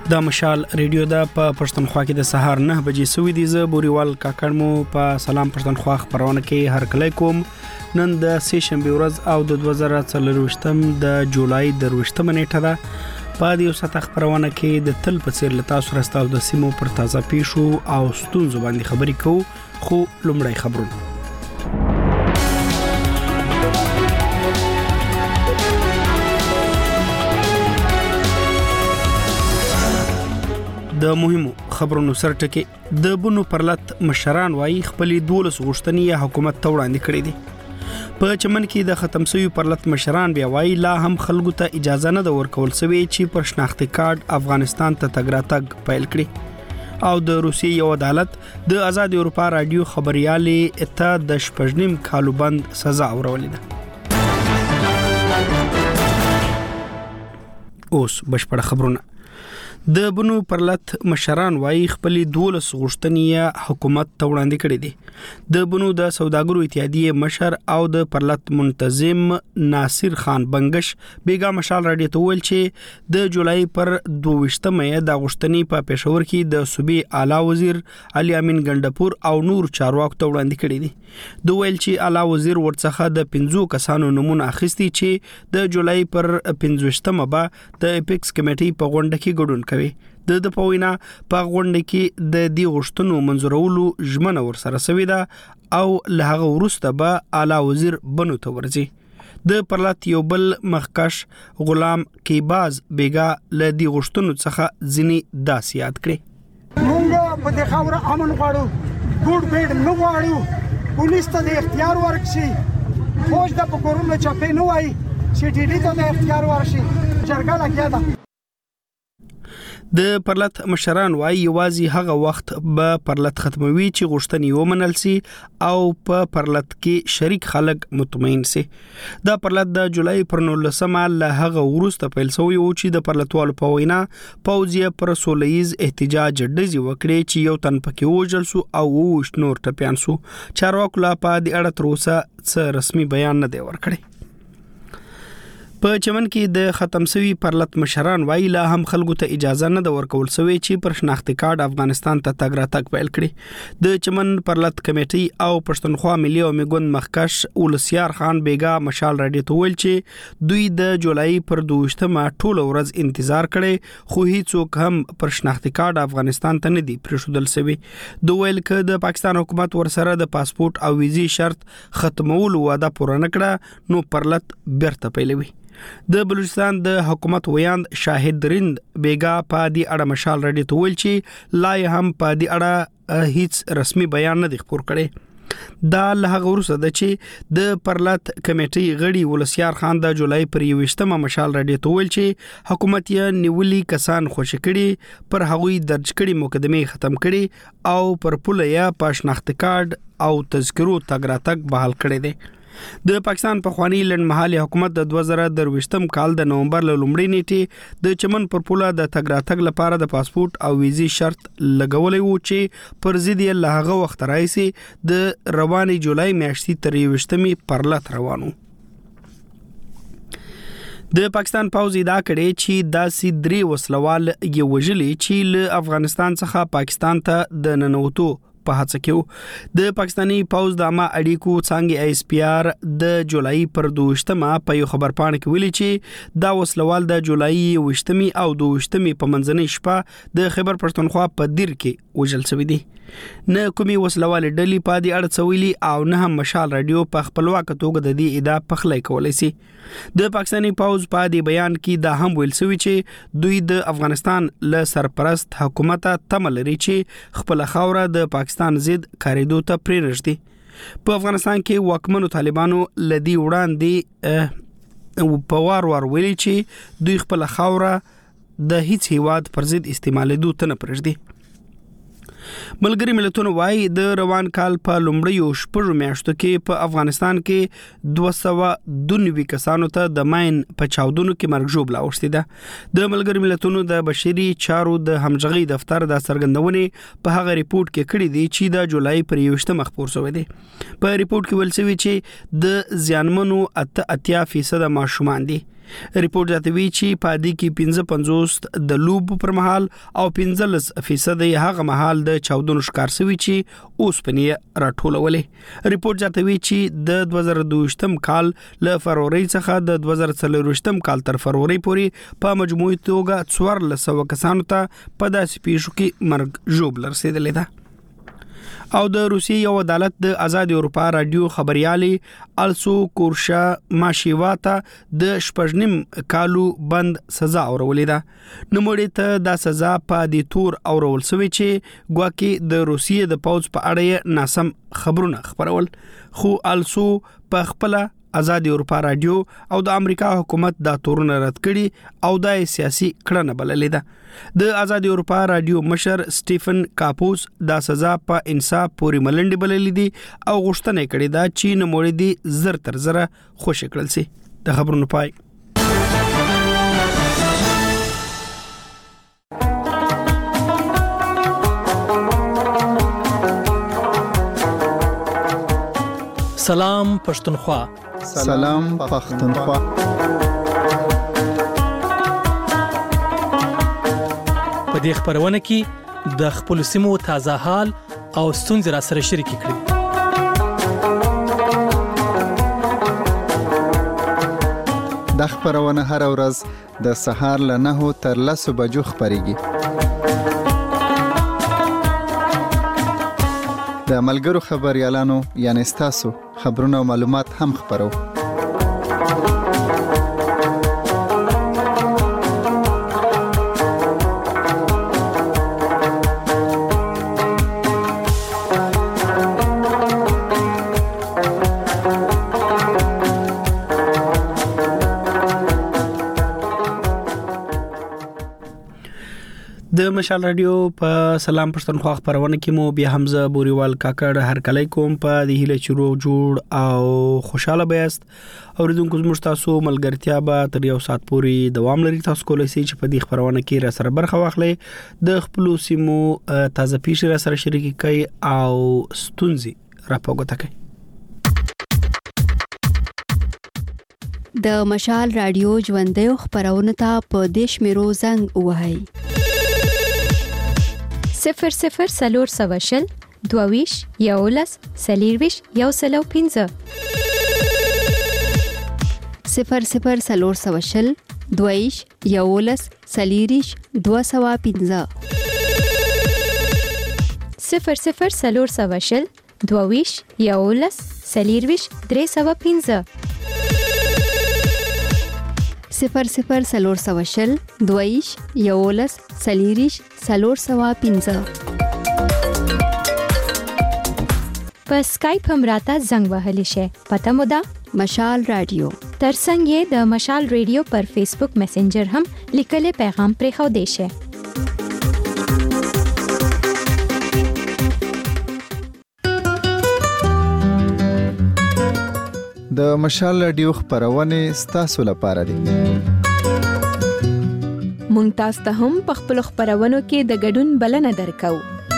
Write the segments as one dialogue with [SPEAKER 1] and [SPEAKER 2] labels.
[SPEAKER 1] د مشال ریډیو د په پښتونخوا کې د سهار 9 بجې سوي دي. زه بوريوال کاکړ مو په سلام پښتونخوا خبرونه کې هر کله کوم. نن د سه شنبه ورځ او د 2023 د جولای د 28 نیټه ده. په دې وسه خبرونه کې د تل په څیر لتا سره ستاسو د سیمو پر تازه پیښو او ستونزو باندې خبرې کوو. خو لومړی خبرونه د مهمو خبرونو سرټکي د بونو پرلط مشران وایي خپل 12 غوښتنې حکومت ته وړاندې کړې دي. په چمن کې د ختم شوی پرلط مشران بیا وایي لا هم خلکو ته اجازه نه ورکول شوی چې پر شناختی کارت افغانستان ته تګ راتګ پیل کړي. او د روسیې یو عدالت د آزاد اروپا رادیو خبريالي ته د شپږنیم کالو بند سزا ورولې ده. اوس بشپړ خبرونه. د بنو پرلط مشران وایي خپل 12 غوښتنې حکومت ته وړاندې کړې دي. د بنو د سوداګرو اتحادیه مشر او د پرلط منتظم ناصر خان بنگش بیګا مشال راډیو ته ویل چې د جولای پر 22 مې د غوښتنې په پېښور کې د صوبې اعلی وزیر علي امین ګندپور او نور چارواکو ته وړاندې کړې دي. دوی ویل چې اعلی وزیر ورڅخه د 15 کسانو نمونه اخیستي چې د جولای پر 15 به د اپیکس کمیټې په غونډه کې ګډون کوي. د پوینا په غونډه کې د دې غوښتنو منځورولو ژمنه ورسره سوي ده او له هغه وروسته به اعلی وزیر بنو ته ورځي. د پرلط یو بل مخکش غلام کیباز بیګا له دې غوښتنو څخه ځینی داسې یاد کړي.
[SPEAKER 2] موږ په دې خاور امن غواړو، ګوډ بیډ نه غواړو، پولیس ته د اختیار ورکړي، فوج د پکورونو چاپې نه وایي چې ډیډي ته د اختیار ورشي. جرګه لګیا ده. د پرلط مشران وایي یوازې هغه وخت به پرلط ختموي چې غوښتنې ومنل سي او په پرلط کې شریک خلک مطمئن سي. دا پرلط د جولای پر 19 له هغه وروسته پیل شوی و چې د پرلطوالو په وینا پوځي پر سولهیز احتجاج ډزې وکړي چې یو تن پکې وژل سو او وښ نور ټپيان سو. چارواکو لا په دې اړه تر اوسه څه رسمي بیان نه دی ورکړی. په چمن کې د ختم شوی پرلط مشران وایي لا هم خلکو ته اجازه نه ورکول شوی چې پر شناختی کارت افغانستان ته تګ راتګ پیل کړي. د چمن پرلط کمیټې او پښتونخوا ملي او میګون مخکش ولسیار خان بیګا مشال راډیو ته ویل چې دوی د جولای پر 22 ټول ورځ انتظار کړي خو هیڅوک هم پر شناختی کارت افغانستان ته نه دی پرېښودل شوی. دوی ویل چې د پاکستان حکومت ورسره د پاسپورت او ویزي شرط ختمولو وعده پوره نه کړه نو پرلط بیرته پیلوي. د بلوچستان د حکومت ویاند شاهد رند بیګا په دې اړه مشال راډیو ته ویل چې لا هم په دې اړه هیڅ رسمي بیان نه دی خپور کړی. دا له هغه وروسته د چې د پرلط کمیټې غړي ولسیار خان د جولای پر 21 مشال راډیو ته ویل چې حکومت یې نیولي کسان خوشی کړي پر هغوی درج کړي مقدمه ختم کړي او پر پوله یا په شناختی کارت او تذکرو تګ راتګ بحال کړي دي. د پاکستان په خواني لنډمحالي حکومت د 2023 کال د نومبر له لومړۍ نیټې د چمن پر پوله د تګ راتګ لپاره د پاسپورت او ویزي شرط لګولې وو چې پر ضد یې له هغه وخت راځي د رواني جولای میاشتې تر 28 پرلط روانو. د پاکستان پوځ ادعا کړې چې داسې درې وسلوال یې وژلي چې له افغانستان څخه پاکستان ته د ننوتو په هڅه کې. د پاکستاني پوځ د عامه اړیکو څانګې ISPR د جولای پر 22 په یو خبر پاڼه کې ویلي چې دا وسلوال د جولای 28 او 22 په منځنۍ شپه د خیبر پښتونخوا په دیر کې وژل شوی دي. نه کومي وسلوال ډلې په دې اړه څویلي او نه هم مشال راډیو په خپلواک توګه د دې ادعا پخلی کولای شي. د پاکستاني پوځ په دې بیان کې دا هم ویل شوی چې دوی د افغانستان له سرپرست حکومت تمه لري چې خپل خاوره د پاکستان ضد کاریدو ته پرېږدي. په افغانستان کې واکمنو طالبانو لدی وړاندې په وار ویلي چې دوی خپل خاوره د هیڅ هیواد پر ضد استعمالېدو ته نه پرېږدي. ملګری ملتونو وايي د روان کال په لومړیو شپږو میاشتو کې په افغانستان کې 292 کسانو ته د ماین په چاودنو کې مرګ ژوبله اوښتې ده. د ملګری ملتونو د بشري چارو د همغږي دفتر د څرګندونې په هغه ریپورت کې کړی دی چې د جولای پر 21 مخپور شوی دی. په ریپورت کې ویل شوی چې د زیانمنو 80% ماشومان دي.
[SPEAKER 1] ریپورت زیاتوي چې په دې کې 55 د لوب پر مهال او 15% هغه مهال د چاودنو ښکار شوی چې اوس پنې راټولولې. ریپورت زیاتوي چې د 2022م کال له فروری څخه د 2024م کال تر فروری پورې په مجموعي توګه 1400 کسانو ته په داسې پیښو کې مرګ ژوبل رسیدلې ده. او د روسیې یو عدالت د آزاد اروپا رادیو خبريالي السو کورشا ماشیواتا د 8.5 کالو بند سزا اورولې ده. نوموړي ته دا سزا په دې تور اورول شوې چې ګواکې د روسیې د پوځ په اړه ناسم خبرونه خبرول، خو السو په خپل آزاد اروپا رادیو او د امریکا حکومت دا تورونه رد کړي او د سیاسي کړنه بللې ده. د آزاد اروپا رادیو مشر سټیفن کاپوس دا سزا په انصاف پورې ملنډي بللې دي او غوښتنه کړې ده چې نوموړي دي زر تر زره خوشی کړل سي. د خبرونو پای.
[SPEAKER 3] سلام پښتونخوا.
[SPEAKER 4] سلام پښتونخوا.
[SPEAKER 3] په دې خبرونه کې د خپل سیمو تازه حال او ستونزې را سره شریک کړئ.
[SPEAKER 4] د خبرونه هر ورځ د سهار له 9 تر 10 بجو خبريږي. د ملګرو خبريالانو یعنی تاسو خبرونه او معلومات هم خبرو.
[SPEAKER 1] د مشال رادیو په سلام پښتونخوا خبرونه کې مو بیا حمزه بوريوال کاکړ هر کله کوم په د هیله چرو جوړ او خوشاله بیاست. اوریدونکو زموږ تاسو ملګرتیا به تر یو ساعت پورې دوام لري. تاسو کولای شئ چې په دې خبرونه کې را سره برخه واخلئ، د خپل سیمو تازه پیښې را سره شریک کړئ او ستونزې را پوښتنه کړئ.
[SPEAKER 5] د مشال رادیو ژوندۍ خبرونه ته په دیش میرو زنګ وهاي
[SPEAKER 6] 00 سلور سواشل دوویش یولس سلیرویش یوسلو 15
[SPEAKER 5] 00 سلور سواشل دوویش یولس سلیریش 215
[SPEAKER 6] 00 سلور سواشل دوویش یولس سلیرویش 315
[SPEAKER 5] 00 سلور سواشل دویش یولس سلیریش سلور سوا 15
[SPEAKER 6] په سکایپ هم راته زنګ وهلی شي. پته مو ده
[SPEAKER 5] مشال رادیو.
[SPEAKER 6] ترڅنګ یې د مشال رادیو پر فیسبوک میسنجر هم لیکل پیغام پرې خو دی شي.
[SPEAKER 4] د مشال رادیو خبرونه ستاسو لپاره دي.
[SPEAKER 7] مونږ تاسو ته هم په خپل خبرونو کې د ګډون بلنه درکو.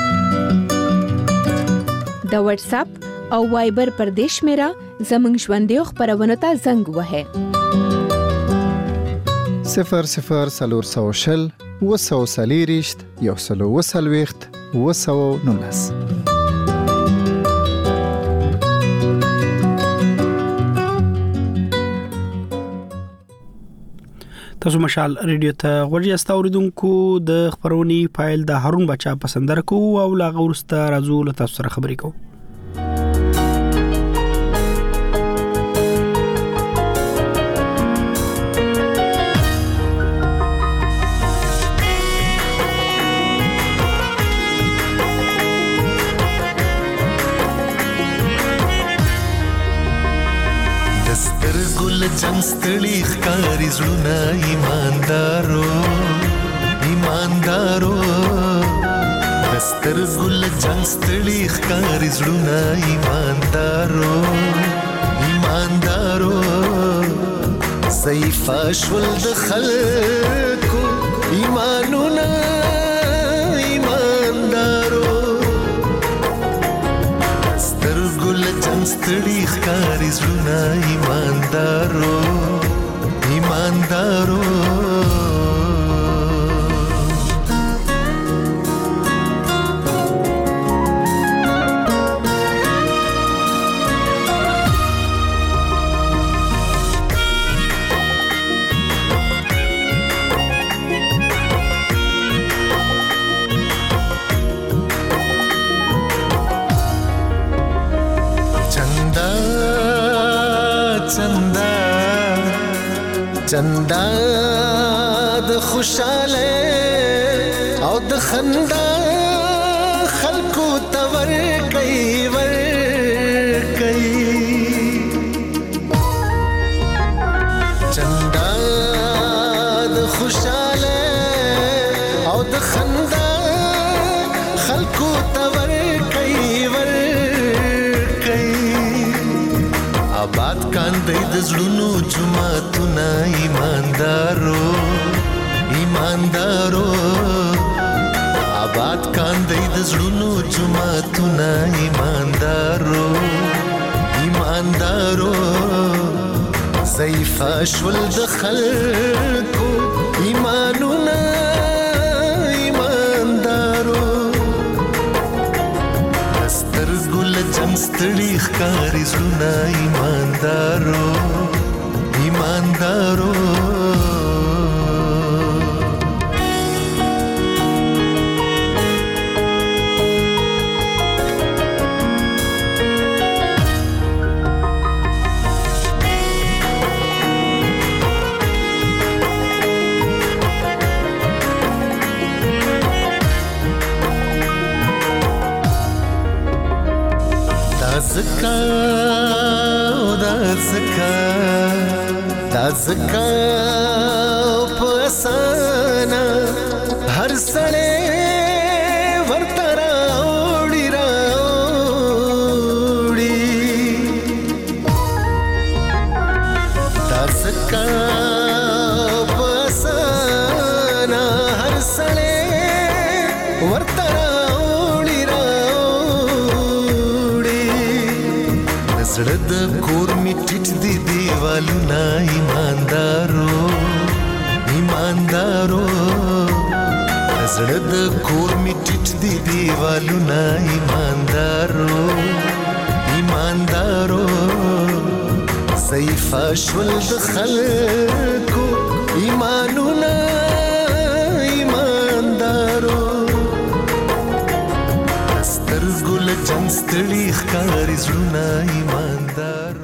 [SPEAKER 7] د واتس اپ او وایبر پر دیش میرا زمنګ ژوندۍ خبرونو ته زنګ وهه
[SPEAKER 4] 00 سلور سوشل وسو سلیریشت یوسلو وسلويخت وسو نونس.
[SPEAKER 1] تاسو مشال رادیو ته غوړی استوریدونکو د خبرونی فایل د هارون بچا پسندر کو او لا غورسته راځو له تاسو سره خبرې کو.
[SPEAKER 8] جنگ ستړي ښکاری زړونه ایماندارو دسترګو له جنگ ستړي ښکاری زړونه ایماندارو ضعیف شول د خلکو ایمانونه ایماندارو دسترګو له جنگ ستړي ښکاری زړونه ایماندارو ایماندارو چندا د خوشاله او د خندا خلکو تور کوي چندا د خوشاله او د خندا خلکو تور کوي آباد کاندې د زړونو جمعتونه ایماندارو آباد کاندې د زړونو جمعتونه ایماندارو ضعیفه شول د خلکو ایمانونه ایماندارو سترګو له جنګ ستړي ښکاري زړونه ایماندارو دا زکا پسانا هر سړی ورته راوړي دا زکا پسانا هر سړی ورته زړه د کور می ټیټ دی دیوالونه ایماندارو زړه د کور می ټیټ دی دیوالونه ایماندارو ضعیفه شول د خلکو ایمانونه ایماندارو سترګو له جنګ ستړي ښکاري زړونه ایماندارو.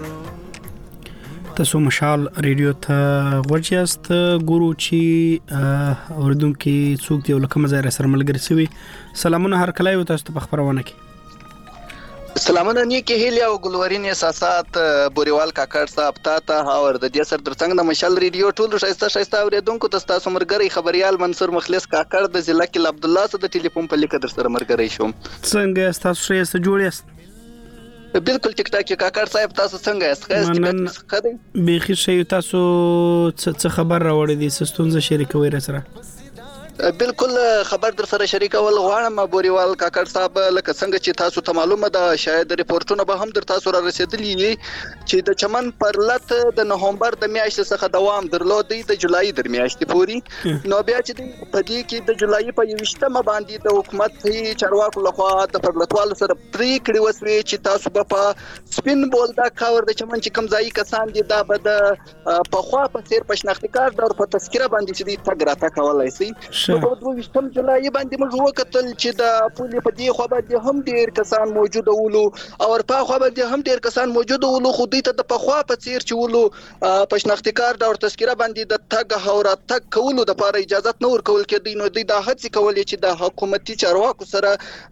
[SPEAKER 1] تاسو مشال ریډیو ته ورچاست ګورو چې اوردونکو څوک دی ولکه مزه سره ملګری سوي. سلامونه هر کله یو تاسو په خبرونه کې
[SPEAKER 9] سلامونه نیکی هیله او ګلورین احساسات بوریوال کاکړ صاحب تا اور د دې سر درڅنګ د مشال ریډیو ټول شایسته اوریدونکو تاسو مرګري خبريال منصور مخلص کاکړ د ضلع کې عبد الله صد ټلیفون په لیک در سره مرګري شوم.
[SPEAKER 1] څنګه تاسو شه جوړیاست؟
[SPEAKER 9] بالکل ټیک ټاک کاکړ صاحب تاسو څنګه یاست؟ خدای
[SPEAKER 1] بخیر شي. تاسو څه خبر راوړی دي ستونزه شریکوي را سره؟
[SPEAKER 9] بالکل خبر در سره شریکول غواړم بوریوال کاکړ صاحب لکه څنګه چې تاسو ته معلومه ده شاید ریپورتونه به هم در تاسو را رسیدلی چې د چمن پرلت د نومبر د میاشتې څخه دوام درلود د جولای در میاشتې پورې نو بیا چې په دې کې د جولای په 21مه باندې د حکومت چارواکو لخوا د پرلتوالو سره پریکړه وسوي چې تاسو په سپین بولدا کاور د چمن چې کمزایي کسان دي دا به د په خوا په سیر پښناختکار د په تذکره باندې چې د تګراته کولای شي. په 22 جولای باندې موږ وکتل چې د پولې په دې خوا باندې هم ډیر کسان موجود وو او په خوا باندې هم ډیر کسان موجود وو خو دوی ته د په خوا په سیر چې وو پښناختکار د تذکره باندې د تګ هورا تک کولو د لپاره اجازه نه ورکول کېدی نو دوی د هڅې کولې چې د حکومتي چارواکو سره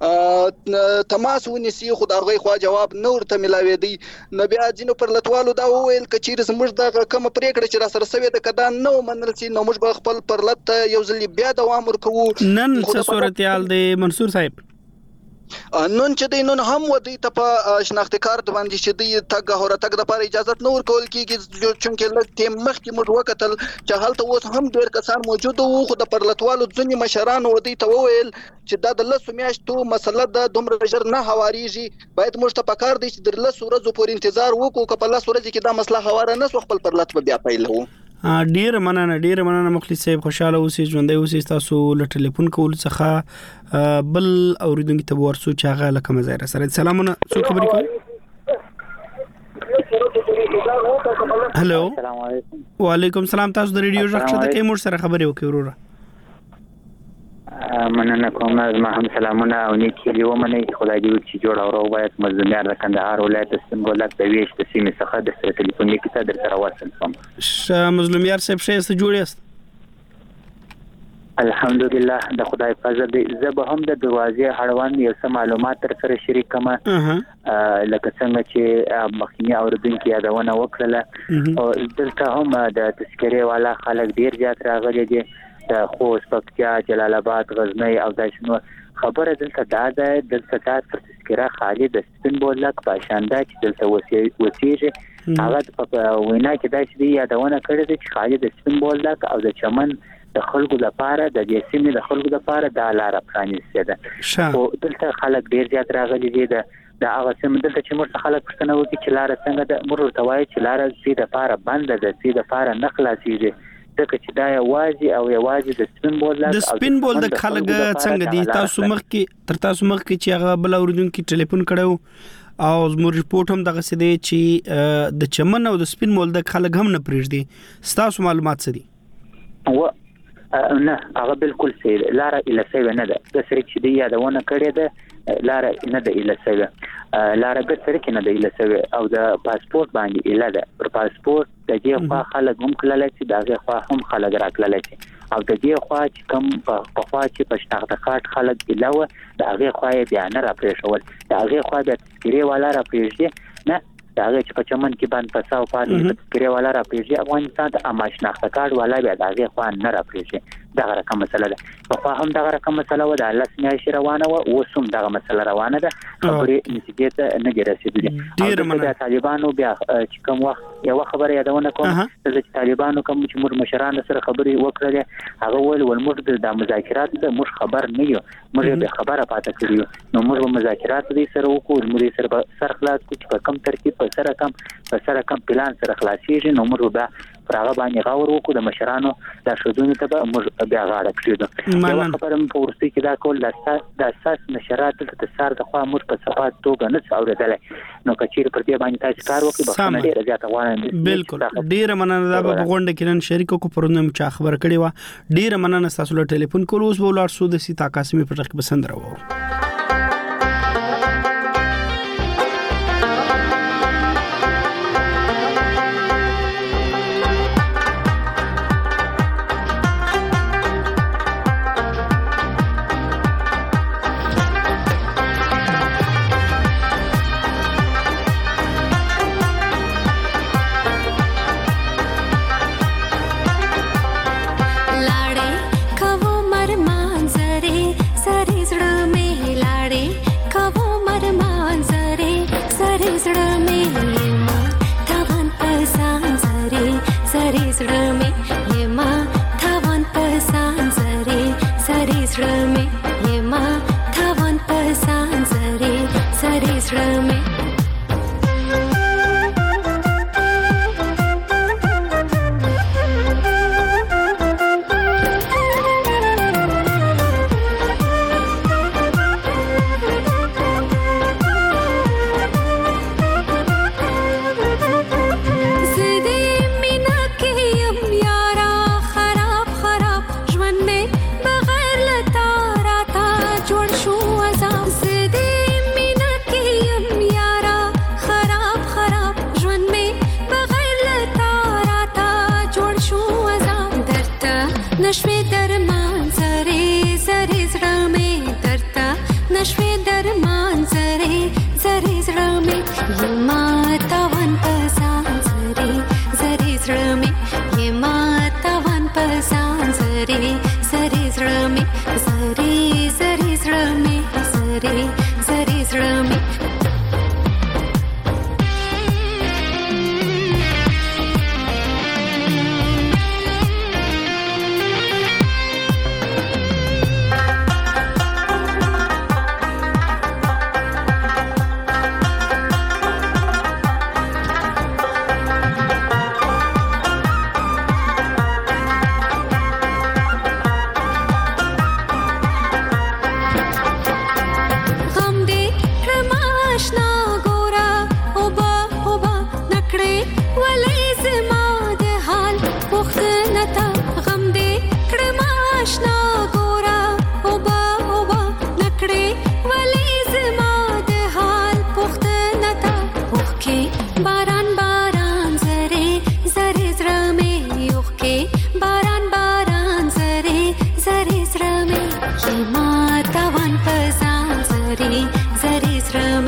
[SPEAKER 9] تماس ونیسي خو دا غوي خوا جواب نه ورته ملاوي دی. نو بیا ځینو پرلتوالو دا وویل کچیر زموږ د کوم پریکړه چې را سره سوي د کدا نو منل سي نو موږ خپل پرلت یو ځل بیا دوام ورکوو.
[SPEAKER 1] نن څه صورتحال دی منصور صاحب؟
[SPEAKER 9] نن چې نن هم ودی ته په شناختکار د باندې چې دی تګ هوره تګ د لپاره اجازه نه ورکول کیږي چې لکه مخکې موږ وکتل چې هلته اوس هم ډیر کسان موجود وو خو د پرلتوالو ځنی مشران ودی ته وویل چې دا د لسو میاشتو مسله د دومره ژر نه هواریږي باید موږ ته پکار دی چې د لسو ورځې پورې انتظار وکړو که په لسو ورځې کې دا مسله هواره نه سو خپل پرلت بیا پیلو.
[SPEAKER 1] ډیر مننه مخلص صاحب، خوشاله اوسئ، ژوندۍ اوسئ. تاسو له ټلیفون کول څخه بل اوریدونکو ته ورسو چې هغه لکه مزایره سره سلامونه څو خبرې کوي. هلو،
[SPEAKER 10] السلام علیکم.
[SPEAKER 1] وعلیکم السلام. تاسو د ریډیو ژغ ته کې مور سره خبرې وکړئ وروره.
[SPEAKER 10] مننه کوم. ما هم سلامونه او نیکی لیو منئ. خدای دې وکړي چې جوړ او روغ باید مزدمیار د کندهار ولایت سنبولک د ویش د سیمې څخه د سره ټلیفوني کې در سره وصل شوم.
[SPEAKER 1] مظلومیار صاحب ښه جوړ یاست؟
[SPEAKER 10] الحمدلله د خدای فضل دی. زه به هم د دروازې اړوند یو څه معلومات تر سره شریک کړم. لکه څنګه چې مخکینی اوریدونکو یادونه وکړه، او دلته هم د تذکرې والا خلک ډیر زیات راغلي دي، د خوست، پکتیا، جلال آباد، غزنی او داشنو. خبره دلته دا ده، دلته تاسو تذکره خالي د سپین بولک په شاندا چې دلته وسیږي هغه په وینا کې دا چې یادونه کړې ده چې خالي د سپین بولک او د چمن د خلکو لپاره د دې سیمې د خلکو لپاره د لار پرانیسته ده. او دلته خلک ډیر زیات راغلي دي. د هغه سیمه دلته چې موږ خلک پښتنه وکړي چې لار څنګه د موږ توای چې لار سي د لپاره بند ده، سي د لپاره نخلاصيږي. دغه چې دا یوازې د سپین بولک
[SPEAKER 1] د سپین بولک خلک څنګه دي؟ تاسو مخکې چې هغه بل اوریدونکو ټلیفون کړو او زموږ ریپورت هم دغه څه دی چې د چمن او د سپین بولک خلک هم نه پریږدي. تاسو معلومات څه دي؟
[SPEAKER 10] نه، هغه بالکل صحیح. لار اله سوي نه ده. د سره چې دی یادونه کړې ده، لار نه ده اله سوي. لار د سره کې نه ده اله سوي او د پاسپورت باندې اله ده. پر پاسپورت د دې خوا خلک هم کولای شي، دغه خوا هم خلک راکړل شي، او د دې خوا چې کوم په خوا چې په شناخته کارت خلک اله دغه خوا یې بیا نه را پریښول، دغه خوا د تذکرې والا را پریږدي نه، دغه چې په چمن کې باندې پساو پاتې تذکرې والا را پریږدي. افغانستان د اما شناخته کارت والا بیا دغه خوا نه را پریږدي. دغه رقم مسله ده. په خوا هم دغه رقم مسله و د الله سمیاشي روانه و، اوس هم دغه مسله روانه ده. خبرې نتیجې ته نه دي رسېدلې. او د طالبانو بیا چې کوم وخت یو خبره یادونه کوم چې طالبانو کوم چې موږ مشران سره خبرې وکړلې، هغه ول موږ د مذاکرات د موږ خبر نه یو، موږ به خبره پاتې کړیو. نو موږ مذاکرات دې سره وکړو، موږ سره سر خلاص کو چې په کم ترتیب په سره کم پلان سره خلاصيږي. نو موږ به پر هغه باندې غور وکړو. د مشرانو د شودونو ته به موږ بیا غاړه کړو. یو خبره په ورسته کې دا کول د اساس نشرات د سر د خوا موږ په صفات توګه نه اوریدلې. نو کچیر پر دې باندې تاسو کار وکړئ، بخښنه ډیره زیاته غواړم.
[SPEAKER 1] بالکل ډیره مننه. دا په غونډه کې نن شریکو کو پرونم چا خبر کړي وا. ډیره مننه تاسو له ټلیفون کول. اوس ولر سود سي تا قاسمي پر تک پسند راو.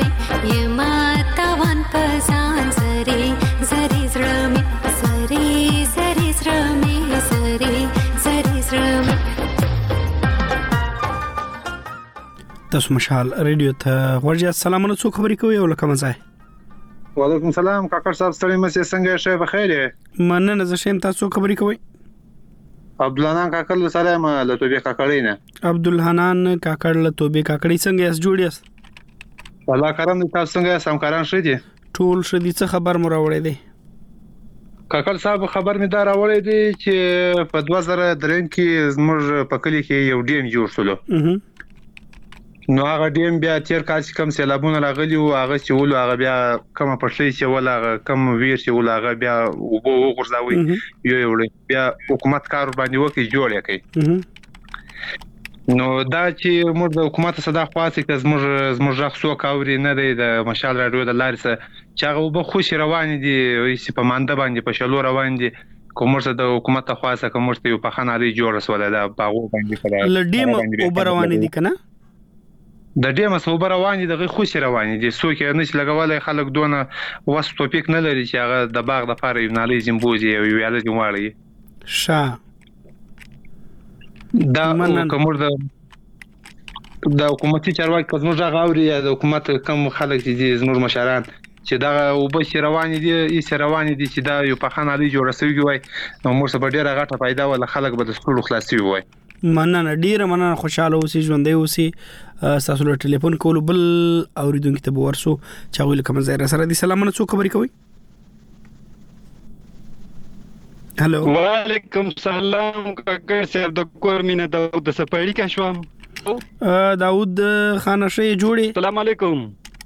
[SPEAKER 11] مې یما تاوان پزان زری زری زړه مې زری زری زړه مې زری زری زړه مې.
[SPEAKER 1] تاسو مشال ریډیو ته ورجه سلامونه څو خبرې کوي او لکه مزه.
[SPEAKER 12] وعلیکم السلام کاکړ صاحب ستړي مې څنګه شې بخیر یې؟
[SPEAKER 1] مننه زه شیم تاسو خبرې کوي.
[SPEAKER 12] عبدالحنان کاکړ سلام له توبې کاکړې نه.
[SPEAKER 1] عبدالحنان کاکړ له توبې کاکړې څنګه یاست جوړ یاست؟
[SPEAKER 12] الله کرم دې تاسو څنګه سمکاران شې دي؟
[SPEAKER 1] ټول شدي څه خبر مو راوړې دي؟
[SPEAKER 12] کاکړ صاحب خبر مې دا راوړې دي چې په 2003 کې زموږ په کلی کې یو ډیم جوړ شو. نو هغه ډیم بیا تیر کال چې کم سیلابونه راغلي او هغه چې ول هغه بیا کومه پټلې چې ول هغه کم ویر چې ول هغه بیا وګرځاوي یو بیا حکومت کار باندې وکي جوړ کړي. نو دا چې موږ د حکومت صدا خاصه چې زموږ ځخ سو کاوري نه دی د مشال راډیو د لارې سره چې هغه وب خوش روان دي چې په مانده باندې په شلو روان دي کومرسه د حکومت خاصه کومرسه یو په خنالي جوړ رسول دا باغو باندې کړه
[SPEAKER 1] لډیم او روان دي کنه
[SPEAKER 12] د ډیم صوبر روان دي دغه خوشي روان دي څوک نه چې لګولای خلک دونه وس ټاپیک نه لري چې هغه د باغ د فار یو نالي زمبوزي او یاله جوړي
[SPEAKER 1] شا
[SPEAKER 12] دا کومر د حکومتي چارواکي کومه غاوري د حکومت کم خلک دي زموږ مشران چې دا وبشي روان دي چې دا یو په خنالي جوړ سوي وي نو موږ په ډیره غټه پیدا ول خلک به د سکول خلاصي وي.
[SPEAKER 1] مننه ډیره مننه خوشاله اوسې ژوندې اوسې تاسو له ټلیفون کول بل اوریدونکو ته ورسو چا ویل کوم ځای سره دي سلامونه څو خبرې کوي. هالو
[SPEAKER 13] وعلیکم السلام کاکړ صاحب د کورمینه داود سپېړی کا شوم
[SPEAKER 1] داود خان شي جوړي.
[SPEAKER 13] السلام علیکم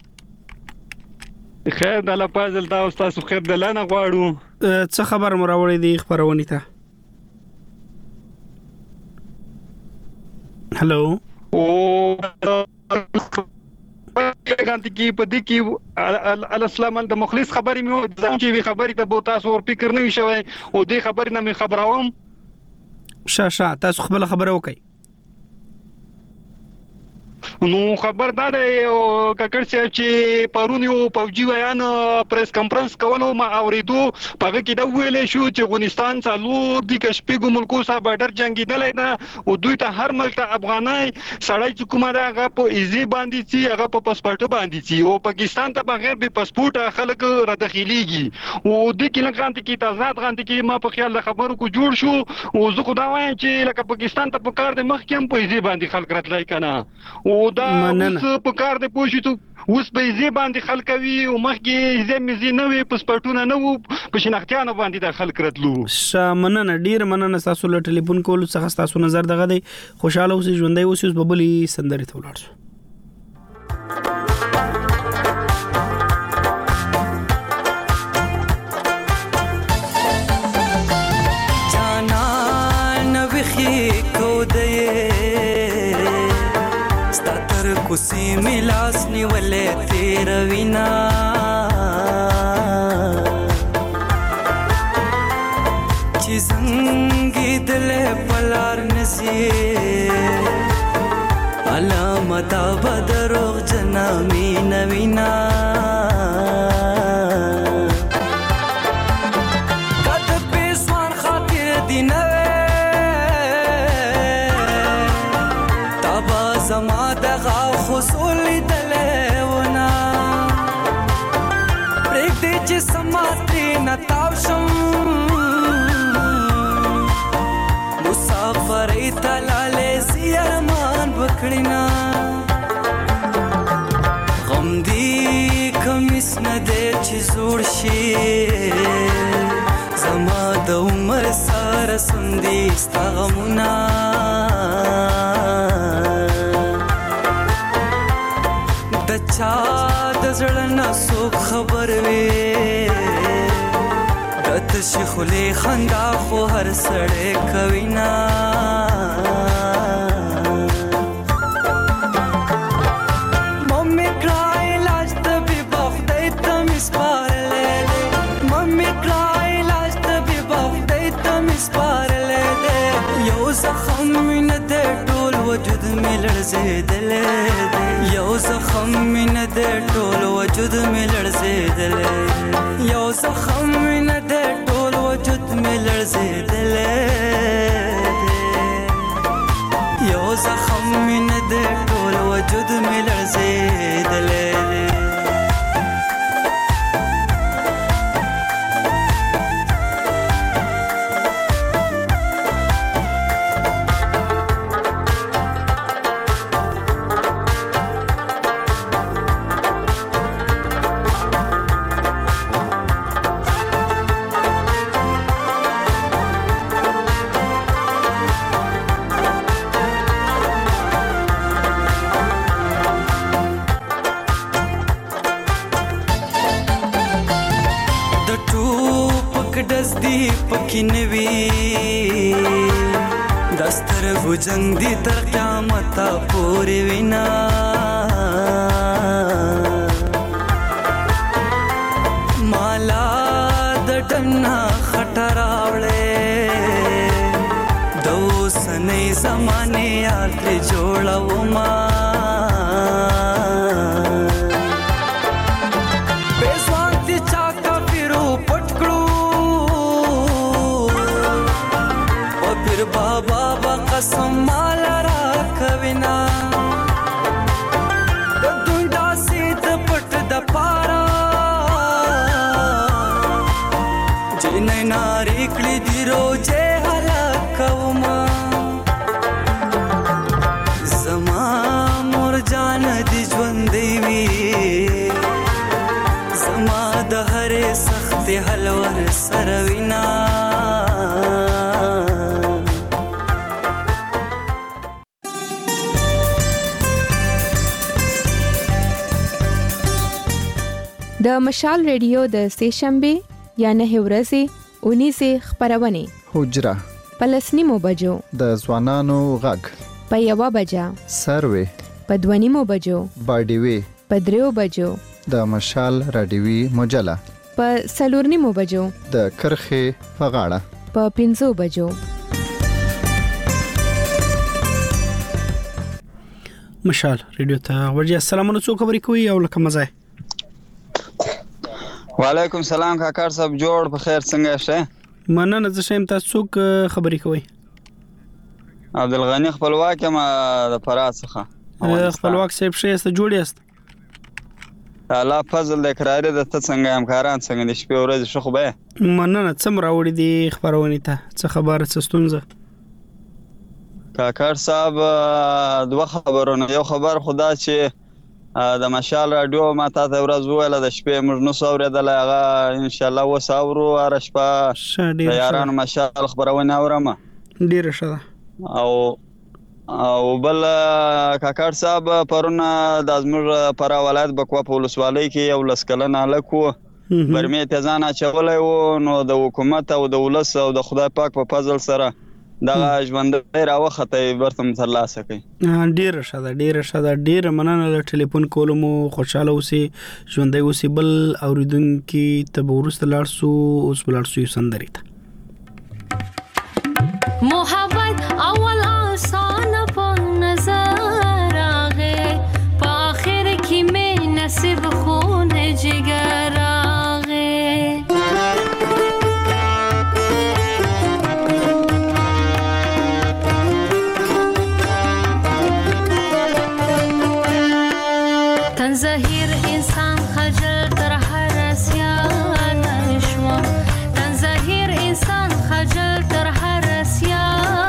[SPEAKER 13] خیر د الله پازل دا تاسو خیر د لانه غواړو
[SPEAKER 1] څه خبر مو راوړې دي خبرونه ته. हेलो
[SPEAKER 13] ओ ګانتی کی په دې کې السلام د مخلص خبرې مې ځم چې خبرې ته بو تاسو ور فکر نه شوي او دې خبرې نه مې خبروم
[SPEAKER 1] شا تاسو خپل خبره وکي
[SPEAKER 13] نو خبردار یو کاکړ چې پرون یو پوجي ویان پریس کانفرنس کولو ما اوریدو پغه کې دا ویلې شو چې افغانستان څلور د کشپیګو ملکو سره بارډر جنگیدل نه او دوی ته هر ملک ته افغانای سړی چې کومه دا هغه په ایزي باندې چې هغه په پاسپورت باندې چې او پاکستان ته بغیر به پاسپورت خلک را داخليږي او د کې لګانت کې تازه غانت کې ما په خیال خبرو کو جوړ شو او زه خو دا وایم چې لکه پاکستان ته په کار د مخ کې هم په ایزي باندې خلک راتلای کنه او دا اوس په کار د پوښتو اوس په ایزي باندې خلکوي او مخکې زمزي نه وي پاسپورتونه نه وو په شناختیانو باندې د خلک راتلو.
[SPEAKER 1] مننه ډیر مننه تاسو له ټلیفون کول څخه تاسو نظر دغه دی خوشاله اوسئ ژوندۍ اوسئ په بلی سندري ته ولاړ شو.
[SPEAKER 14] कुसी मिलास निवले तेरा विना चिजंगी दिले पलार नसीर علامتا بدروغ جنامی نوینا قد پیسوان خاطر دی نوے تابا زما دغا خصول دلیونا پریک دی چی سماتی نتاوشم مسافری تلالی زیرمان بکڑینا غم دی کمیس ندے چی زور شی زما د عمر سارا سندی ستا غمونا د چا د زړه نه څوک خبر وي د تشې خولې خندا خو هر سړی کوي نه ممې کړه علاج طبیبه خدای ته مې سپارلی دی ممې کړه علاج طبیبه خدای ته مې سپارلی دی یو زخم مې نه دی ټول وجود مې لړزېدلی دی یو زخم مې نه دی ټول وجود مې لړزېدلې یو زخم نه د ټول وجود مې لړزېدلې یو زخم نه د ټول وجود مې لړزېدلې پکینوي دستر وجنګ دي تر قیامت پورې وینا مالا د ټنا خټراوړې دوسنې زمانه یاد جوړو ما بابا قسم مال را کوینا د دوی داسې د پټ د پارا جنې ناری کړي دی روزه هلاکوما زما مور جان دی ژوندې وي زما د هرې سخت حل ور سره وینا
[SPEAKER 7] د مشال ریډیو د سهشنبه یا نه ورځې 19 خبرونه
[SPEAKER 4] حجره
[SPEAKER 7] پلسنیمو بجو
[SPEAKER 4] د ځوانانو غږ
[SPEAKER 7] په 1 بجا
[SPEAKER 4] سروي
[SPEAKER 7] په 2 بجو
[SPEAKER 4] باډیوي
[SPEAKER 7] په 3 بجو
[SPEAKER 4] د مشال رادیوي مجله
[SPEAKER 7] په 4 بجو
[SPEAKER 4] د کرخه په غاړه
[SPEAKER 7] په 5 بجو
[SPEAKER 1] مشال ریډیو ته ورجه السلام علیکم خبرې کوي او لکه مزه
[SPEAKER 15] وعلیکم سلام کاکار صاحب جوړ په خیر څنګه شه
[SPEAKER 1] مننه زه شم تاسو خبرې کوي
[SPEAKER 15] عبدالغنی خپلواک ما د فرات څخه
[SPEAKER 1] خپلواک صاحب شه است جوړی است
[SPEAKER 15] الله فضل د اقرار د څنګه همکاران څنګه د شپې ورځ شخو به
[SPEAKER 1] مننه څم راوړي دي خبرونه ته څه خبره څستونزه
[SPEAKER 15] کاکار صاحب دوه خبرونه یو خبر خدا چې د مشال رادیو ما ته ورځ ویله د شپې موږ نو اوریدل هغه ان شاء الله وساورو ارشپا د یارانو مشال خبرونه اورم
[SPEAKER 1] ډیر ښه
[SPEAKER 15] او بل کاکار صاحب پرونه د ازمر پر ولایت بکوا په ولسوالۍ کې یو لسکلن الکو برمه تزان اچولای وو نو د حکومت او د ولس او د خدای پاک په فضل سره دا ژوند راوخته ورته ترلاسه کوي
[SPEAKER 1] ډیر ښه ډیر مننه له ټلیفون کولمو خوشاله اوسې ژوندۍ اوسې بل اوریدونکو ته ورسته لاړسو اوس ولارسو سندري ته
[SPEAKER 11] محبت اول آسان په نظر راغې په اخر کې مې نصیب خون جگر زهیر انسان خجل تر هر سیان شوم تن زهیر انسان خجل تر هر سیان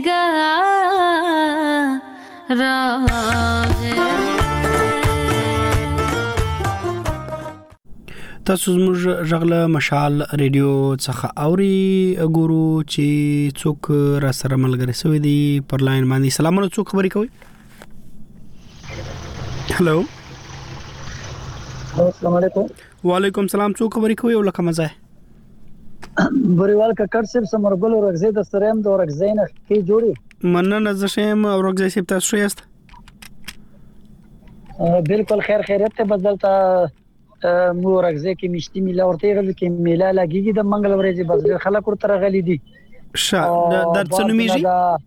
[SPEAKER 11] مازدیګر راغی.
[SPEAKER 1] تاسو زموږ ژغله مشال ریډیو څخه اوري ګورو چې څوک را سره ملګری سوي دي پر لاین باندې. سلام علیکم، څوک خبرې کوي؟ هلو
[SPEAKER 16] السلام علیکم.
[SPEAKER 1] وعلیکم السلام، څوک خبرې کوي او لکه مزه
[SPEAKER 16] بریوال ککړ صاحب سمرګل ورغزي د سریم د ورغزین کې جوړي
[SPEAKER 1] مننه زشم او ورغزي صاحب تاسو یاست؟
[SPEAKER 16] بالکل خیریت ته بدلتا مو ورغزي کې مشتي میلا ورته غل کې میلا لګيږي د منګل ورځي بس خلک ورته غلي دي.
[SPEAKER 1] د څنوميږي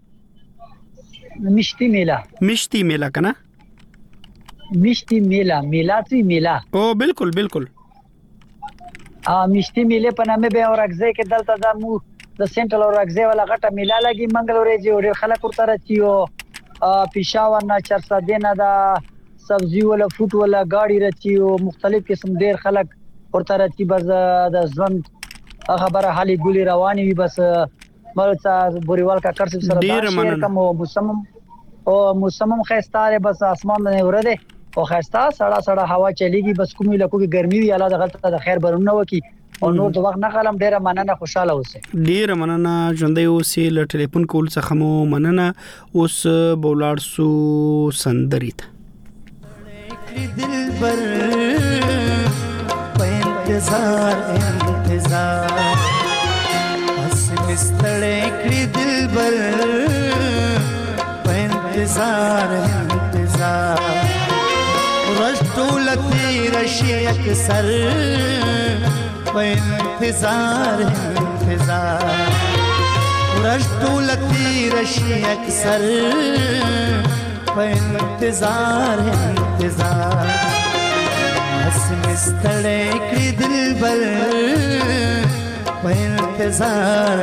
[SPEAKER 1] مشتي میلا کنه
[SPEAKER 16] مشتي میلا
[SPEAKER 1] او بالکل
[SPEAKER 16] مشتي میله په نامه به ورغزي کې دلته د مو د سنټرل ورغزي ولا غټه میلا لګي منګل ورځي او خلک ورته راځي پېښور نه چرسدینه دا سبزی ولا فروټ ولا گاډي راځي او مختلف قسم ډیر خلک ورته راځي. بس د ژوند خبره حالي ګولي رواني وي. بس ملته بوريوال کا کار سره
[SPEAKER 1] ډیر
[SPEAKER 16] مننه موسم خيستاره. بس اسمان نه ورده او خستا سړه هوا چلیږي. بس کومې لکو کې ګرمي وي. الله د غلطه د خیر برونه وکي او نور د وخت نه قلم ډیره مننه، خوشاله اوسه.
[SPEAKER 1] ډیره مننه، ژوندۍ اوسې. له ټلیفون کول څخه مو مننه. اوس بولار سو سندریت
[SPEAKER 17] دلبر په انتظار بس مستړی کړی دلبر په انتظار رشتول تیر شي اکثر په انتظار رشتول تیر شي اکثر په انتظار بس مستړی کړی دلبر په انتظار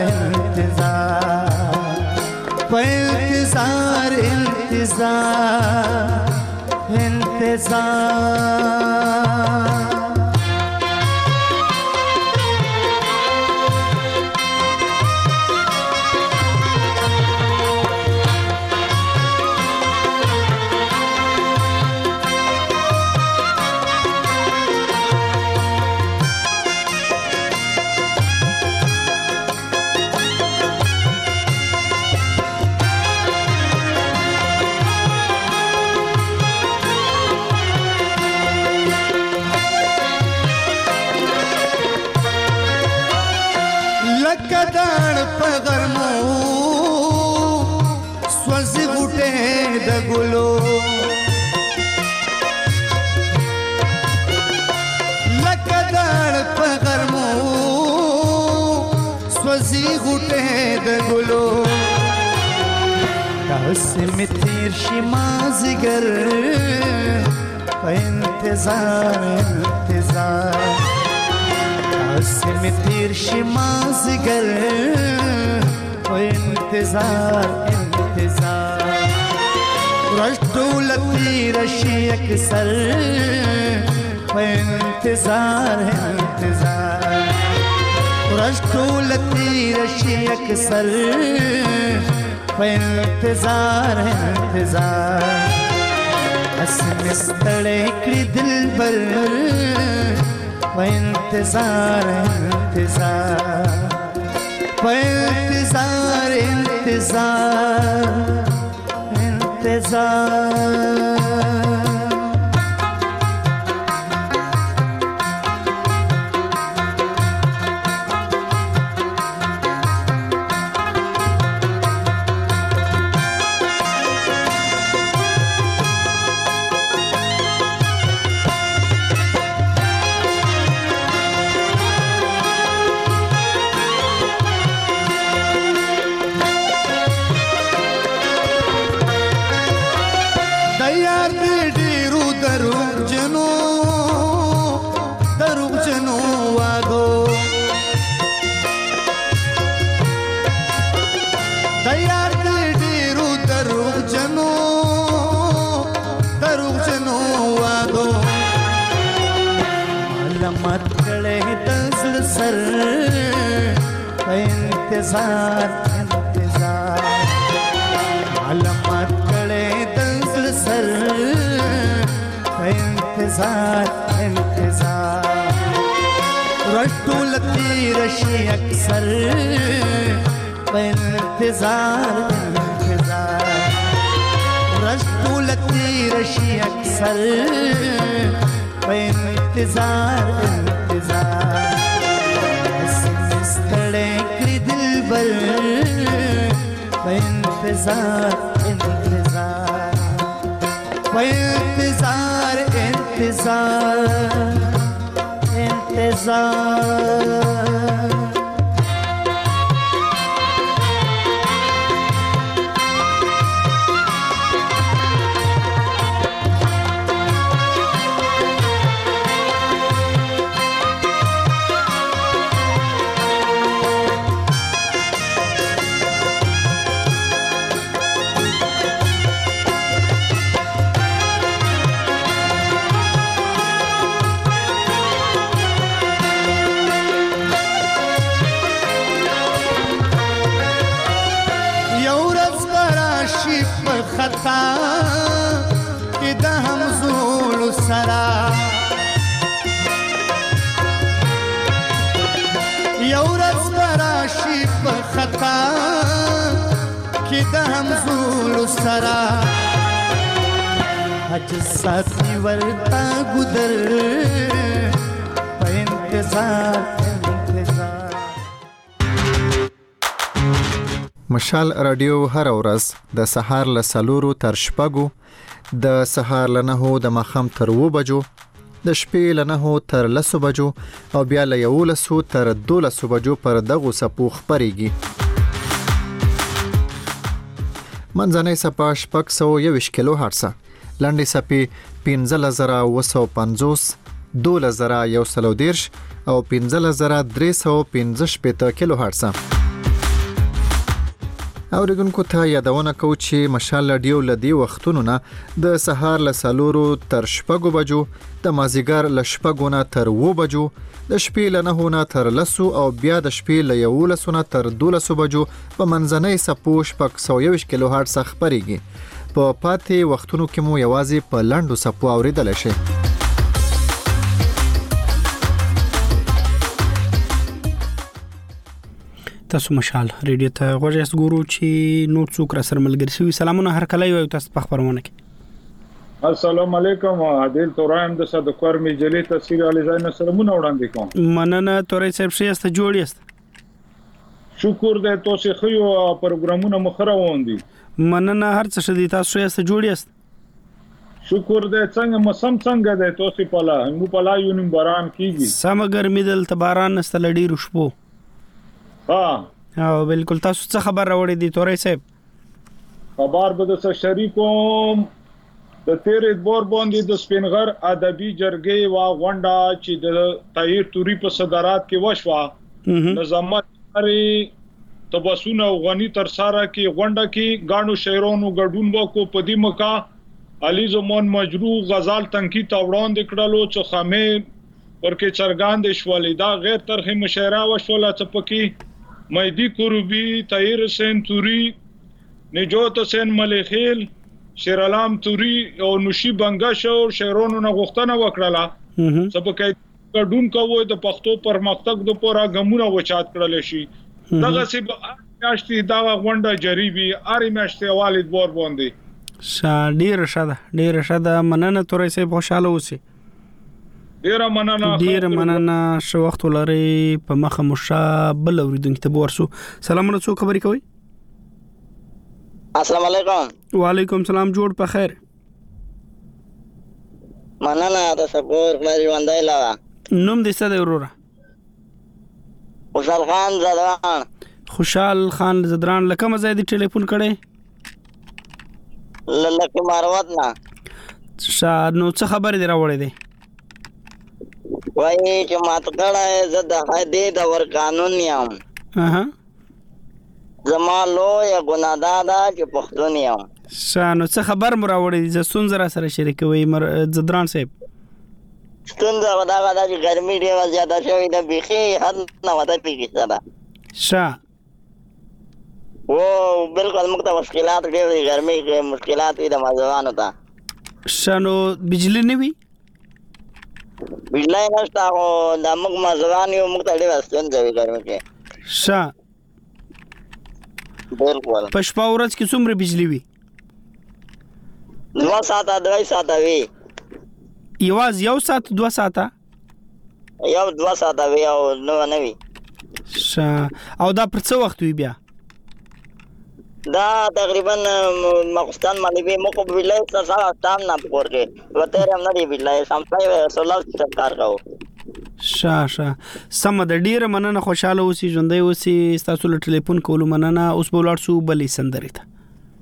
[SPEAKER 17] لکدان په غرمو سوځي غټه د ګلو لکدان په غرمو سوځي غټه د ګلو تاسو می تیر شي مازیګر په انتظار اسم تیر شي مازیګر او انتظار رشتول تیر شي اکثر او انتظار رشتول تیر شي اکثر او انتظار اسم ستړی کړی دلبر انتظار انتظار انتظار انتظار رشتو لطیر شی اکثر په انتظار انتظار رشتو لطیر شی اکثر په انتظار انتظار ستړی کړي دلبر په انتظار انتظار په انتظار انتظار انتظار خطا کې د همزول سرا یو ورځ راشي په خطا کې د همزول سرا حج ساتي ورتا ګذر په انتظار انتظار.
[SPEAKER 4] مشال رادیو هر ورځ د سهار له 4 تر 6 د سهار له 9 د ماښام تر 2 بجو د شپې له 9 تر 10 بجو او بیا له 11 تر 12 بجو پر دغه سپو خبريږي. منځنۍ سپا 621 کیلو هرتز، لنډي سپي 15950، 12130 او 15315 کیلو هرتز. اوریدونکو ته یادونه کوم چې مشال رادیو لدی وختونو نه د سهار له 4 تر 6 بجو، د مازیګر له 6 نه تر 2 بجو، د شپې له 9 نه تر 10 او بیا د شپې له 11 نه تر 12 بجو په منځنۍ سپو 621 کیلو هرتز خبريږي. په پاتې وختونو کې مو یوازې په لاندو سپو اوریدل شي.
[SPEAKER 1] تاسو مشال ریډیو ته غوږ ګورو چې نور څوک را سره ملګری شي. سلامونه هر کله یو تاسو په خبرونه کې.
[SPEAKER 18] السلام علیکم، عادل تورایم د صدقور میجلی تفسیر علی زاین سلامونه وړاندې کوم.
[SPEAKER 1] مننه تورې صاحب شیسته جوړ یاست.
[SPEAKER 18] شکر دې تاسو خو پروګرامونه مخره ووندي.
[SPEAKER 1] مننه هر څه شدي تاسو شیسته جوړ یاست.
[SPEAKER 18] شکر دې څنګه موسم څنګه دی تاسو په لا مو په لا یونیم باران کیږي.
[SPEAKER 1] سم ګرمي دل تباران نستل ډیر شپو.
[SPEAKER 18] او
[SPEAKER 1] بالکل تاسو څه خبر راوړی دی تورې صاحب؟
[SPEAKER 18] خبر به د شریکوم د تیرې بور باندې د سپینغر ادبي جرګې وا غونډه چې د طاهر توري په صدارت کې وشوه نظامت لري تبسونه غنی تر سره کې غونډه کې غاڼو شهرونو ګډون وکړو په دې موقع علي زمان مجروح غزال تنقید وړاندې کړلو چې خامې ورکه چرګان د شوالې دا غیر طرحه مشاعره وشوله چې پکې مهدی قربی، طاهر حسین توري، نجات حسین ملخیل، شیرالام توري او نوشي بنگش او شهرونو نه غوښتنه وکړه چې پکې ګډون کوو د پښتو پرمختګ د پوره غمونه وچات کړل شي. دغه څه میاشتې دا غونډه جریبي اری میاشتې والد بور باندې
[SPEAKER 1] ډیر شاده مننه تورې سه خوشاله اوسئ. ډیر مننه شو وخت ولري په مخه مشابل اوریدونکو ته ورسو. سلامونه څو خبرې کوي؟
[SPEAKER 19] السلام علیکم.
[SPEAKER 1] وعلیکم السلام، جوړ په خیر.
[SPEAKER 19] مننه تاسو ګور مری وندای لا.
[SPEAKER 1] نوم دې څه دی وروره؟
[SPEAKER 19] خوشحال خان زدران.
[SPEAKER 1] خوشحال خان زدران لکه مزه دې ټلیفون کړي؟
[SPEAKER 19] لکه ماروت نه.
[SPEAKER 1] نو څه خبر دی راوړې دی؟
[SPEAKER 19] وای چې ماته کړه زه د هدي د ور قانون یم. زما لوی ګناه ده چې پښتون یم.
[SPEAKER 1] نو څه خبر مو راوړې دي؟ زستون زرا سره شریکوي زدران صاحب.
[SPEAKER 19] ستون دا چې ګرمي ډیره زیاته شوې ده بيخي حد نه وته پیږي سره. او بالکل موږ ته مشکلات ډېرې ګرمي کې مشکلات دي د مازوانو ته.
[SPEAKER 1] نو بجلی نه وي؟
[SPEAKER 19] بجلی نشته خو د موږ مزغان یو موږ ته ډېره ستونزه وي ګرمي کې
[SPEAKER 1] ښه
[SPEAKER 19] بالکل
[SPEAKER 1] په شپه ورځ کې څومره بجلی وي
[SPEAKER 19] 2 ساعته 3 ساعته وي
[SPEAKER 1] یوازې 1 ساعت 2 ساعته
[SPEAKER 19] یو 2 ساعته وي او نو نه وي
[SPEAKER 1] ښه او دا پر څه وخت وي بیا
[SPEAKER 19] دا تقریبا ماخستان باندې به مو کو بجلی سره تام نه پور کې وته هم نه دی بجلی سمپلای سولر سیستم کار کوو
[SPEAKER 1] ښه سم د ډیره مننه خوشاله اوسئ ژوندۍ اوسئ تاسو له ټلیفون کولو مننه اوس به ولاړ شو بلې سندرې ته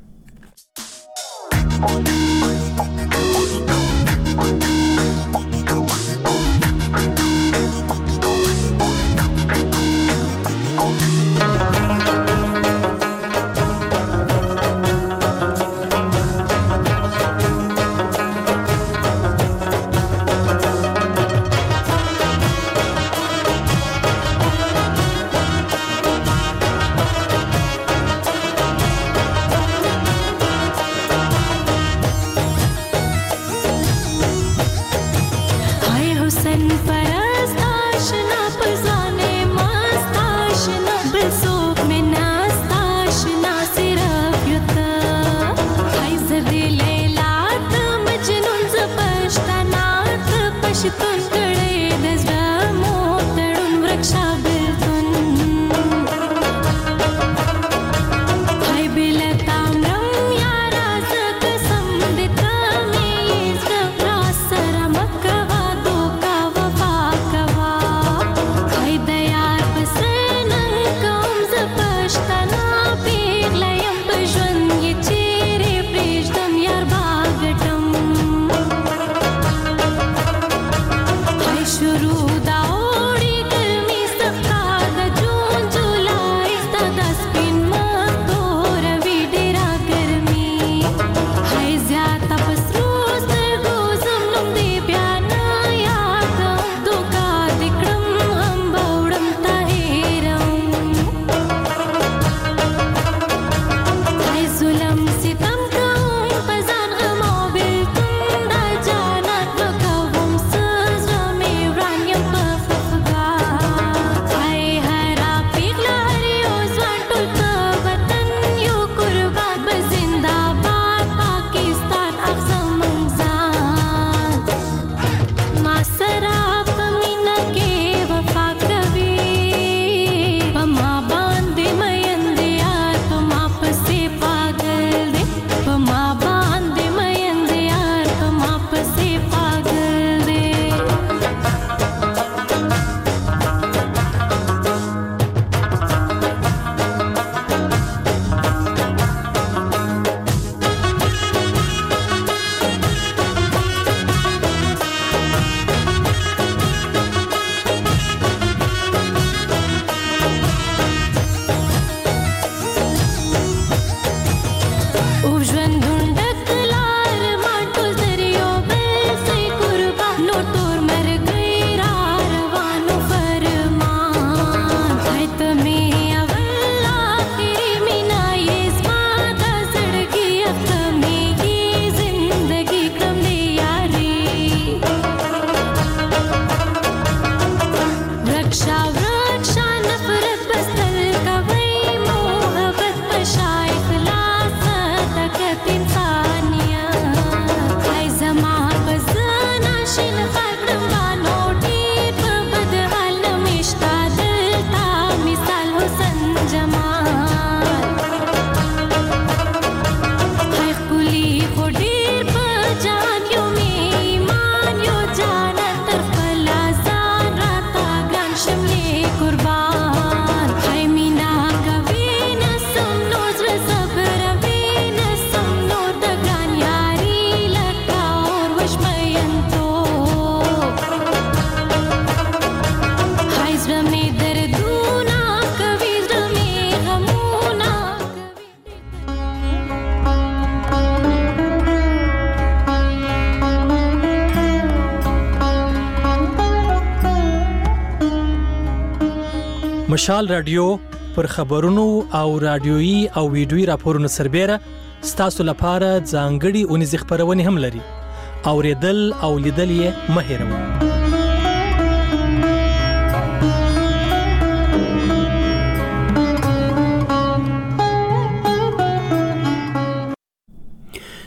[SPEAKER 3] مشال رادیو پر خبرونو او رادیويي او ویډیويي راپورونو سربېره ستاسو لپاره ځانګړي اونیز خبرونه هم لري. اوریدل او لیدل یې مه هېروئ.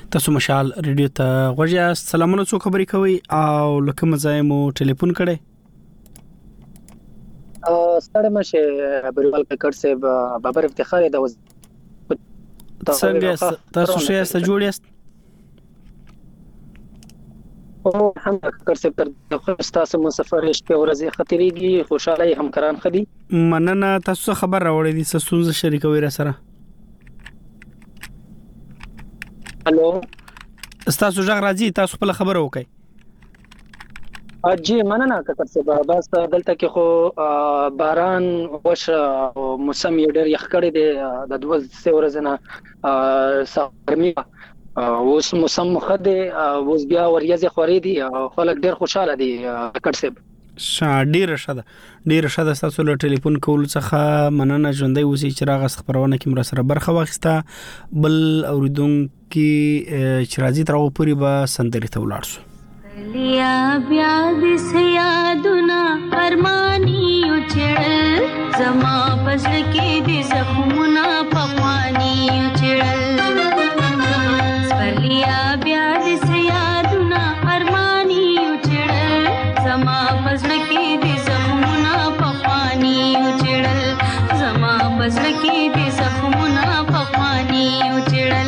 [SPEAKER 1] تاسو مشال ریډیو ته غوړیا سلامونه څو خبرې کوي او لکه مزای مو ټلیفون کړي
[SPEAKER 20] ستړی مشه بریوال ککړ صاحب بابر افتخار د
[SPEAKER 1] څنګه تاسو شه جوړ یاست
[SPEAKER 20] او هم ککړ صاحب تر تاسو مسافر شپه ورځې خطرېږي خوشاله همکاران خدي
[SPEAKER 1] مننه تاسو خبر راوړې دي سسونز شریکوي را سره
[SPEAKER 20] الو
[SPEAKER 1] تاسو ځغ راځي تاسو خپل خبر وکړئ
[SPEAKER 20] اجي مننه ککړ صاحب بس دلته کې خو باران وش موسم یې ډېر یخ کړی دی د 2 ورځې نه سرمي اوس موسم خده اوس بیا وریځ خوري دي خلک ډېر خوشاله دي ککړ صاحب
[SPEAKER 1] ډیر شاده تاسو له ټلیفون کول څخه مننه ژوندۍ اوسې چې راغس خبرونه کې مر سره برخه واخیسته بل اوریدونکو چې راځي تر او پوری به سندري ته ولاړ شو
[SPEAKER 11] لیا بیا دس یادونه ارمانی اچړل زما پس کې دي زخمونه پخوانی اچړل لیا بیا دس یادونه ارمانی اچړل زما پس کې دي زخمونه پخوانی اچړل زما پس کې دي زخمونه پخوانی اچړل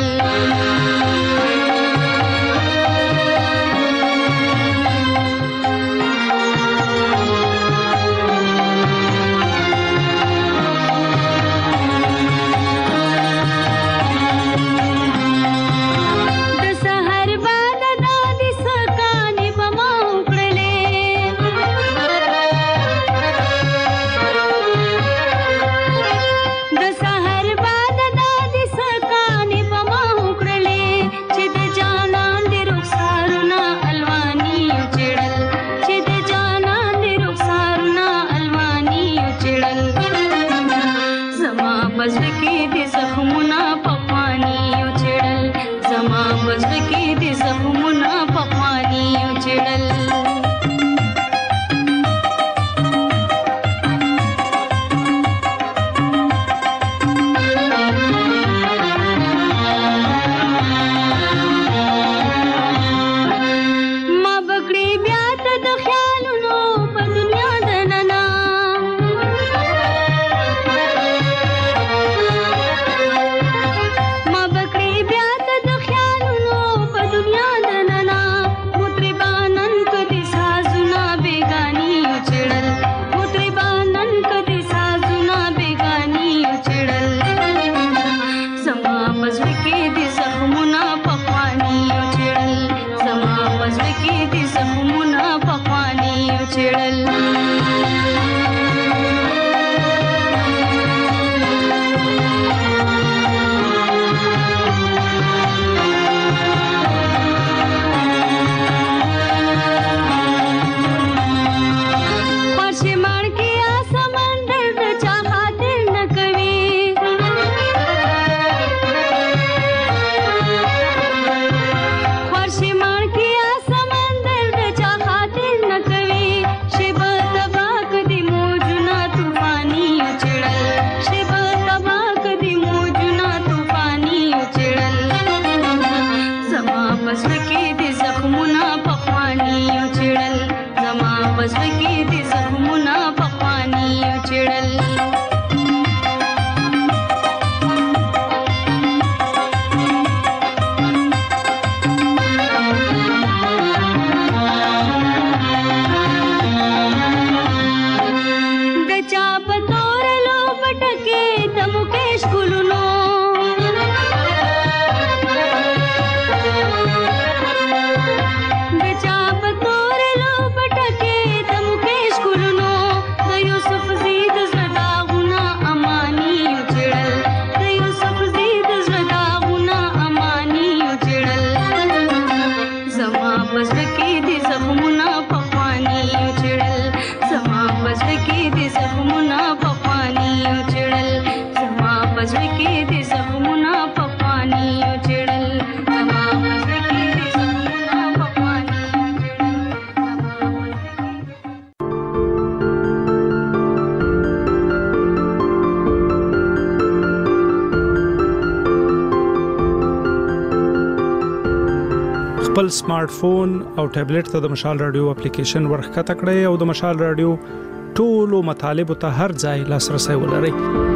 [SPEAKER 21] خپل سمارټ فون او ټابلیټ ته د مشال رادیو اپلیکیشن ورخته کړئ او د مشال رادیو ټولو مطالب ته هر ځای لاسرسي ولرئ.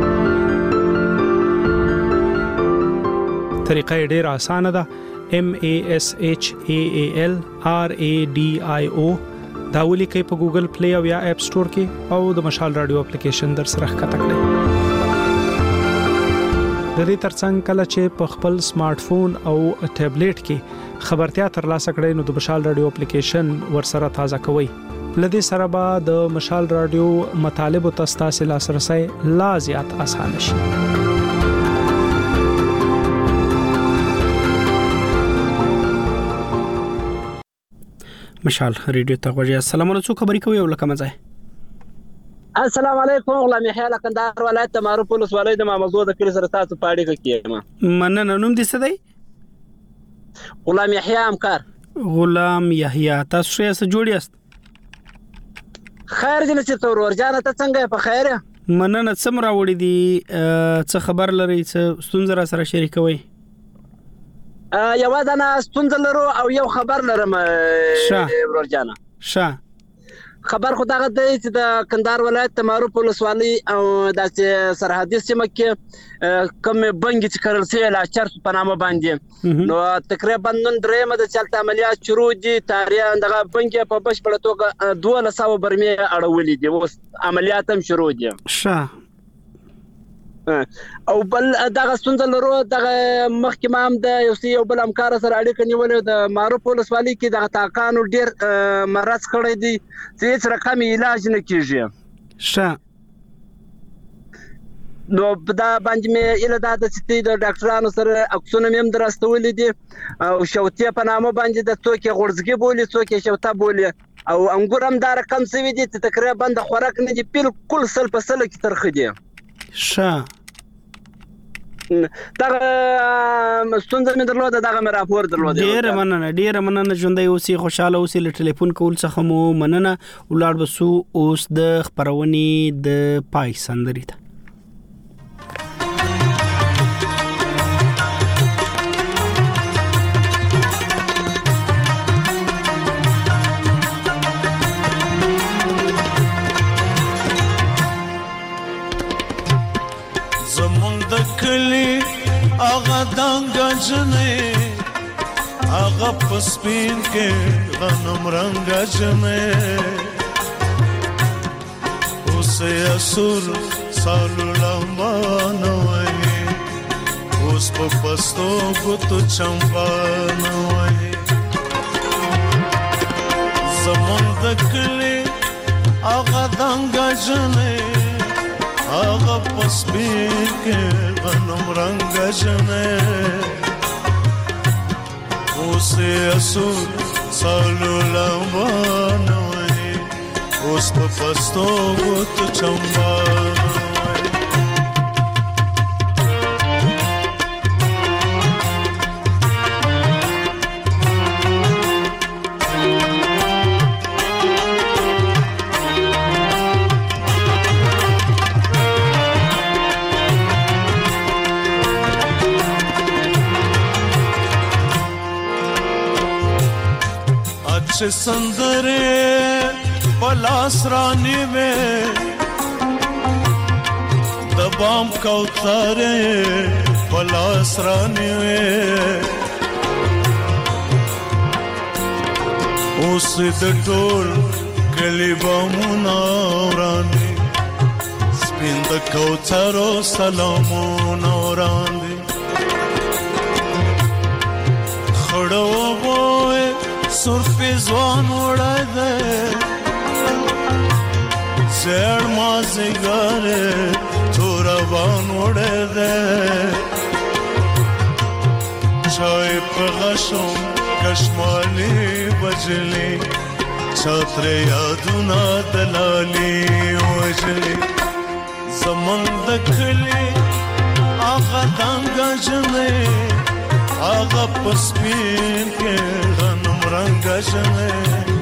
[SPEAKER 21] طریقه ډېره اسانه ده. MASHAALRADIO دا ولیکئ په ګوګل پلی او یا اپ سٹور کې او د مشال رادیو اپلیکیشن در سره ښکته کړئ. د دې ترڅنګ کله چې په خپل سمارټ فون او ټابلیټ کې خبرتیا ترلاسه کړئ نو د مشال رادیو اپلیکیشن ورسره تازه کوئ. لدې سره به د مشال رادیو مطالب او تاسو لاسرسي لا زیات اسانه شي.
[SPEAKER 1] مشال ریډیو ته غوړی. السلام علیکم، خبرې کوي او لکه مزه.
[SPEAKER 22] السلام علیکم، غلام یحیی لکندار ولایت معروف ولسوالۍ د مامزو د کلی سره تاسو په اړیکه کې یم.
[SPEAKER 1] مننه. نوم دې څه دی؟
[SPEAKER 22] غلام یحیی امکار.
[SPEAKER 1] غلام یحیی، تاسو څه جوړ یاست؟
[SPEAKER 22] خیر دې چې تور ورجانه ته څنګه په خیر؟
[SPEAKER 1] مننه. څه مراوړې دي؟ څه خبر لري؟ څه ستونزه را سره شریکوي؟
[SPEAKER 22] یو دانه ستونزه لرو او یو خبر لرم ورجانه. خبر خو دغه دی چې د کندهار ولایت معروف ولسوالۍ او د سرحدي سیمه کې کوم بنګ چې کړل شوی لا چرس په نامه باندې نو تقریبا نن درېمه د چلته عملیات شروع دي. تاریخ دغه بنګ په بشپړه توګه 1200 برمې اړولې دي. اوس عملیات هم شروع دي. او بل دغه ستونزه لرو. دغه مخکې هم د یو بل همکار سره اړیکه نیولې د معروف ولسوالۍ کې دغه تاکانو ډیر مرض کړی دی چې هیڅ رقم علاج نه کیږي. نو دا باندې مې اله دا د ډاکټرانو سره عکسونه مې هم درستولې دي او شوتې په نامه باندې د څوک غورځګي بولي څوک شوته بولي او انګور هم دا رقم سوي دي چې تقریبا د خوراک نه دي بالکل 100% کې ترخه دي. دغه ستونزه مې درلوده، دغه مې راپور درلوده.
[SPEAKER 1] ډېره مننه ژوندۍ اوسې، خوشاله اوسې. له ټلیفون کول څخه مو مننه. ولاړ بسو اوس د خبرونې د پای سندرې ته.
[SPEAKER 23] آغا دانگا جنے آغا پسپین کے غنم رنگا جنے اسے اسور سالو لامبانوئی اس پا پستو گتو چمبانوئی زمان دکلی آغا دانگا جنے آغا پسپین کے غنم رنگ جنے اسے اسود سالو لامبانوئی اس پا پستو گت چمبانوئی سندرے پلاس رانی میں دبام کوتارے پلاس رانی میں اس دٹول کلی بامونا رانی سپند کوتارو سلامونا رانی خڑو بوئے سرف زوان وڑا دے زیر مازگارے تورا بان وڑا دے چائے پغشم کشمالی بجلی چھاتر یادونا دلالی وجلی زمان دکھلی آغا دانگا جنے آغا پسپین کے غنم رنگ جنے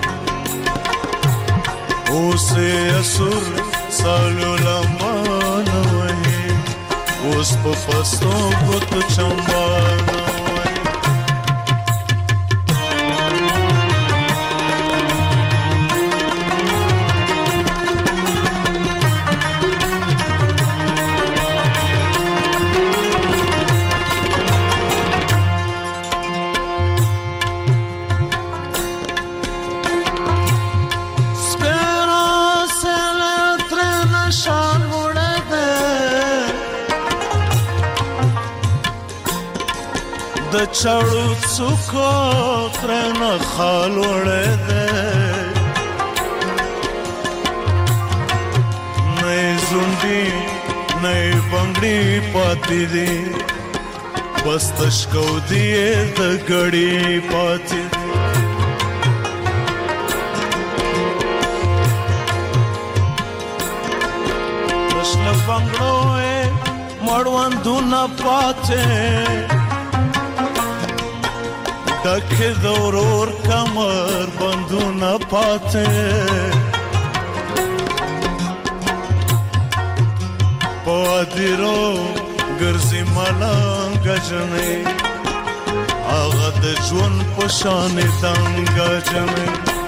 [SPEAKER 23] اسے اسور سالو لامانوئی اس پا پستوں گت چمبانوئی چړو څوکو ترنه خال وړه ده نه زوندي نه بنگړي پاتې دي بس تشکو دی د غړي پاتې پرشن بنگړو مړوندو نه پاتې دکه دورور کمر بندو نه پاتې پادرو ګرځي ملنګ جنې هغه د ژوند په شان دنګ جنې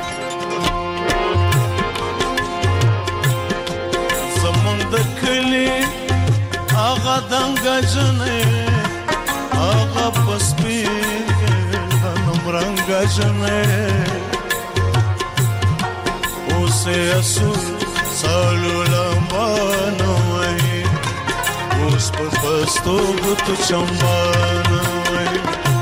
[SPEAKER 23] زمونږ د کلی هغه دنګ جنې هغه پسپي نمرنګ جنې اوسه اسو سالو لمبانو اوس په پستو غوتو چمبانا